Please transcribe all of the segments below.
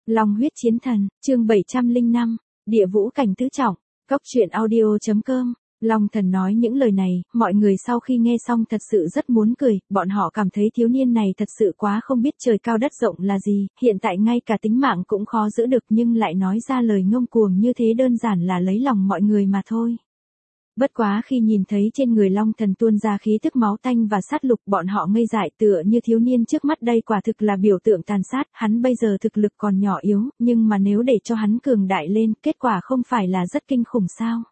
Long huyết chiến thần, chương 705, địa vũ cảnh tứ trọng, Cốc truyện audio.com. Long thần nói những lời này, mọi người sau khi nghe xong thật sự rất muốn cười, bọn họ cảm thấy thiếu niên này thật sự quá không biết trời cao đất rộng là gì, hiện tại ngay cả tính mạng cũng khó giữ được nhưng lại nói ra lời ngông cuồng như thế đơn giản là lấy lòng mọi người mà thôi. Bất quá khi nhìn thấy trên người Long thần tuôn ra khí tức máu tanh và sát lục, bọn họ ngây dại, tựa như thiếu niên trước mắt đây quả thực là biểu tượng tàn sát, hắn bây giờ thực lực còn nhỏ yếu, nhưng mà nếu để cho hắn cường đại lên, kết quả không phải là rất kinh khủng sao?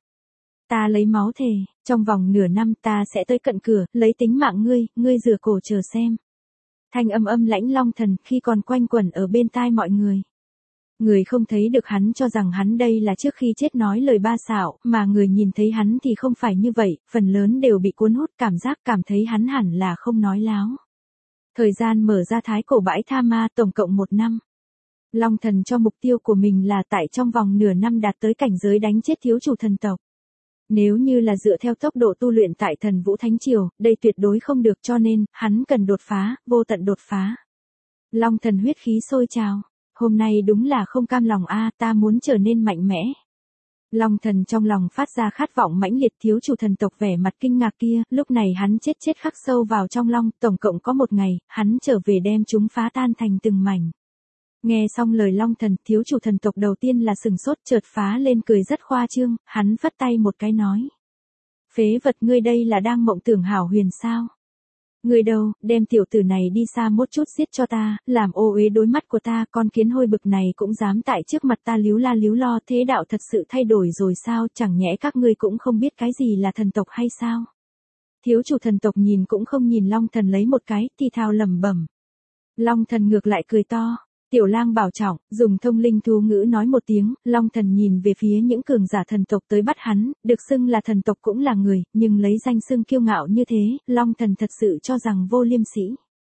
Ta lấy máu thề, trong vòng nửa năm ta sẽ tới cận cửa, lấy tính mạng ngươi rửa cổ chờ xem. Thanh âm lãnh Long thần khi còn quanh quẩn ở bên tai mọi người. Người không thấy được hắn cho rằng hắn đây là trước khi chết nói lời ba xạo, mà người nhìn thấy hắn thì không phải như vậy, phần lớn đều bị cuốn hút cảm thấy hắn hẳn là không nói láo. Thời gian mở ra thái cổ bãi tha ma tổng cộng 1 năm. Long thần cho mục tiêu của mình là tại trong vòng nửa năm đạt tới cảnh giới đánh chết thiếu chủ thần tộc. Nếu như là dựa theo tốc độ tu luyện tại thần Vũ Thánh Triều, đây tuyệt đối không được cho nên, hắn cần đột phá, vô tận đột phá. Long thần huyết khí sôi trào. Hôm nay đúng là không cam lòng ta muốn trở nên mạnh mẽ. Long thần trong lòng phát ra khát vọng mãnh liệt, thiếu chủ thần tộc vẻ mặt kinh ngạc kia, lúc này hắn chết khắc sâu vào trong long, tổng cộng có 1 ngày, hắn trở về đem chúng phá tan thành từng mảnh. Nghe xong lời Long thần, thiếu chủ thần tộc đầu tiên là sừng sốt, chợt phá lên cười rất khoa trương, hắn phất tay một cái nói. Phế vật, ngươi đây là đang mộng tưởng hảo huyền sao? Ngươi đâu, đem tiểu tử này đi xa một chút giết cho ta, làm ô uế đối mắt của ta, con kiến hôi bực này cũng dám tại trước mặt ta líu la líu lo, thế đạo thật sự thay đổi rồi sao, chẳng nhẽ các ngươi cũng không biết cái gì là thần tộc hay sao? Thiếu chủ thần tộc nhìn cũng không nhìn Long thần lấy một cái, thì thào lẩm bẩm. Long thần ngược lại cười to. Tiểu lang bảo trọng, dùng thông linh thú ngữ nói một tiếng, Long thần nhìn về phía những cường giả thần tộc tới bắt hắn, được xưng là thần tộc cũng là người, nhưng lấy danh xưng kiêu ngạo như thế, Long thần thật sự cho rằng vô liêm sỉ.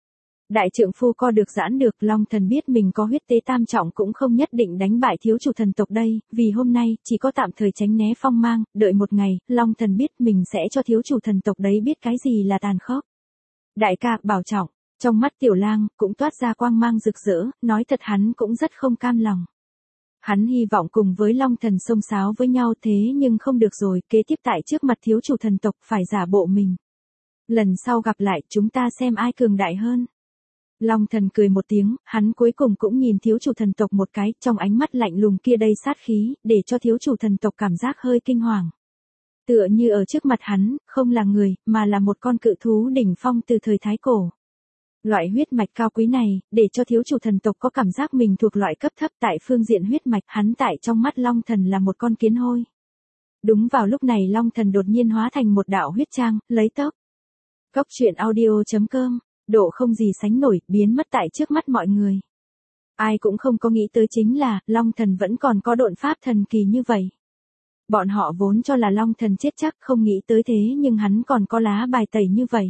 Đại trượng phu co được giãn được, Long thần biết mình có huyết tế tam trọng cũng không nhất định đánh bại thiếu chủ thần tộc đây, vì hôm nay, chỉ có tạm thời tránh né phong mang, đợi một ngày, Long thần biết mình sẽ cho thiếu chủ thần tộc đấy biết cái gì là tàn khốc. Đại ca, bảo trọng. Trong mắt tiểu lang, cũng toát ra quang mang rực rỡ, nói thật hắn cũng rất không cam lòng. Hắn hy vọng cùng với Long thần xông xáo với nhau thế nhưng không được rồi, kế tiếp tại trước mặt thiếu chủ thần tộc phải giả bộ mình. Lần sau gặp lại chúng ta xem ai cường đại hơn. Long thần cười một tiếng, hắn cuối cùng cũng nhìn thiếu chủ thần tộc một cái, trong ánh mắt lạnh lùng kia đầy sát khí, để cho thiếu chủ thần tộc cảm giác hơi kinh hoàng. Tựa như ở trước mặt hắn, không là người, mà là một con cự thú đỉnh phong từ thời Thái Cổ. Loại huyết mạch cao quý này, để cho thiếu chủ thần tộc có cảm giác mình thuộc loại cấp thấp tại phương diện huyết mạch, hắn tại trong mắt Long thần là một con kiến hôi. Đúng vào lúc này Long thần đột nhiên hóa thành một đạo huyết trang, lấy tốc. Cốc truyện audio.com, độ không gì sánh nổi, biến mất tại trước mắt mọi người. Ai cũng không có nghĩ tới chính là, Long thần vẫn còn có độn pháp thần kỳ như vậy. Bọn họ vốn cho là Long thần chết chắc, không nghĩ tới thế nhưng hắn còn có lá bài tẩy như vậy.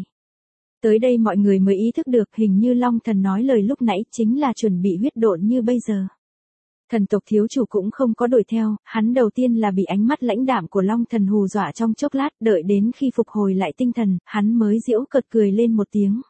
Tới đây mọi người mới ý thức được hình như Long thần nói lời lúc nãy chính là chuẩn bị huyết độn như bây giờ. Thần tộc thiếu chủ cũng không có đuổi theo, hắn đầu tiên là bị ánh mắt lãnh đạm của Long thần hù dọa trong chốc lát, đợi đến khi phục hồi lại tinh thần, hắn mới giễu cợt cười lên một tiếng.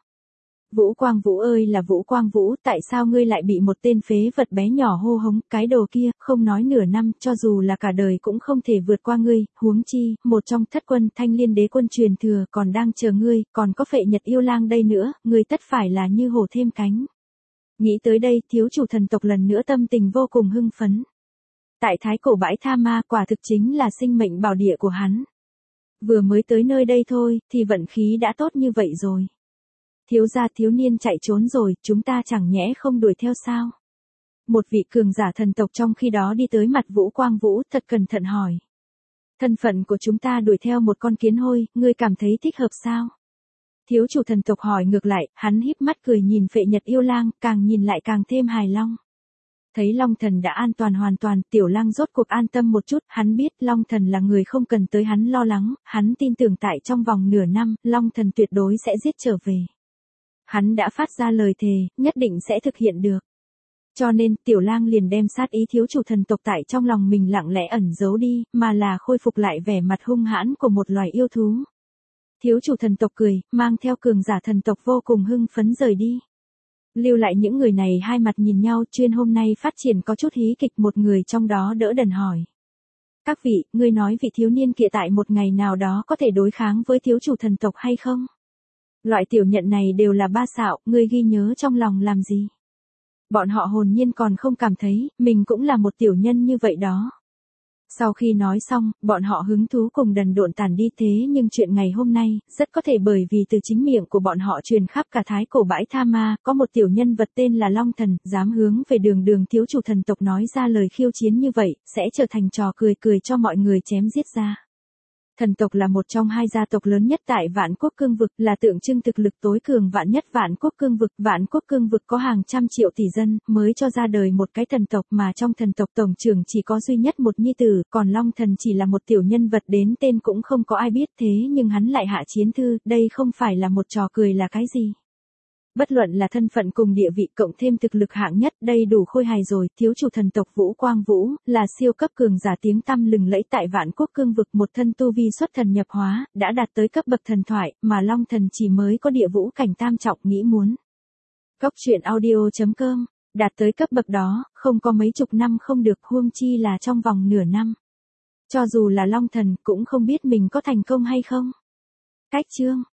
Vũ Quang Vũ ơi là Vũ Quang Vũ, tại sao ngươi lại bị một tên phế vật bé nhỏ hô hống, cái đồ kia, không nói nửa năm, cho dù là cả đời cũng không thể vượt qua ngươi, huống chi, một trong thất quân Thanh Liên đế quân truyền thừa còn đang chờ ngươi, còn có Phệ Nhật yêu lang đây nữa, ngươi tất phải là như hổ thêm cánh. Nghĩ tới đây, thiếu chủ thần tộc lần nữa tâm tình vô cùng hưng phấn. Tại thái cổ bãi tha ma quả thực chính là sinh mệnh bảo địa của hắn. Vừa mới tới nơi đây thôi, thì vận khí đã tốt như vậy rồi. Thiếu gia thiếu niên chạy trốn rồi, chúng ta chẳng nhẽ không đuổi theo sao? Một vị cường giả thần tộc trong khi đó đi tới mặt Vũ Quang Vũ, thật cẩn thận hỏi. Thân phận của chúng ta đuổi theo một con kiến hôi, ngươi cảm thấy thích hợp sao? Thiếu chủ thần tộc hỏi ngược lại, hắn híp mắt cười nhìn Phệ Nhật yêu lang, càng nhìn lại càng thêm hài long. Thấy Long thần đã an toàn hoàn toàn, tiểu lang rốt cuộc an tâm một chút, hắn biết Long thần là người không cần tới hắn lo lắng, hắn tin tưởng tại trong vòng nửa năm, Long thần tuyệt đối sẽ giết trở về. Hắn đã phát ra lời thề, nhất định sẽ thực hiện được. Cho nên, tiểu lang liền đem sát ý thiếu chủ thần tộc tại trong lòng mình lặng lẽ ẩn giấu đi, mà là khôi phục lại vẻ mặt hung hãn của một loài yêu thú. Thiếu chủ thần tộc cười, mang theo cường giả thần tộc vô cùng hưng phấn rời đi. Lưu lại những người này hai mặt nhìn nhau, chuyên hôm nay phát triển có chút hí kịch, một người trong đó đỡ đần hỏi. Các vị, ngươi nói vị thiếu niên kia tại một ngày nào đó có thể đối kháng với thiếu chủ thần tộc hay không? Loại tiểu nhận này đều là ba xạo, ngươi ghi nhớ trong lòng làm gì? Bọn họ hồn nhiên còn không cảm thấy, mình cũng là một tiểu nhân như vậy đó. Sau khi nói xong, bọn họ hứng thú cùng đần độn tản đi, thế nhưng chuyện ngày hôm nay, rất có thể bởi vì từ chính miệng của bọn họ truyền khắp cả thái cổ bãi Tha Ma, có một tiểu nhân vật tên là Long Thần, dám hướng về đường thiếu chủ thần tộc nói ra lời khiêu chiến như vậy, sẽ trở thành trò cười cho mọi người chém giết ra. Thần tộc là một trong hai gia tộc lớn nhất tại Vạn Quốc Cương vực, là tượng trưng thực lực tối cường vạn nhất Vạn Quốc Cương vực. Vạn Quốc Cương vực có hàng trăm triệu tỷ dân, mới cho ra đời một cái thần tộc, mà trong thần tộc tổng trưởng chỉ có duy nhất một nhi tử, còn Long Thần chỉ là một tiểu nhân vật đến tên cũng không có ai biết, thế nhưng hắn lại hạ chiến thư, đây không phải là một trò cười là cái gì? Bất luận là thân phận cùng địa vị cộng thêm thực lực hạng nhất, đây đủ khôi hài rồi. Thiếu chủ thần tộc Vũ Quang Vũ, là siêu cấp cường giả tiếng tăm lừng lẫy tại Vạn Quốc Cương vực, một thân tu vi xuất thần nhập hóa, đã đạt tới cấp bậc thần thoại, mà Long Thần chỉ mới có địa vũ cảnh tam trọng, nghĩ muốn. Cốc truyện audio.com, đạt tới cấp bậc đó, không có mấy chục năm không được, huống chi là trong vòng nửa năm. Cho dù là Long Thần, cũng không biết mình có thành công hay không. Cách chương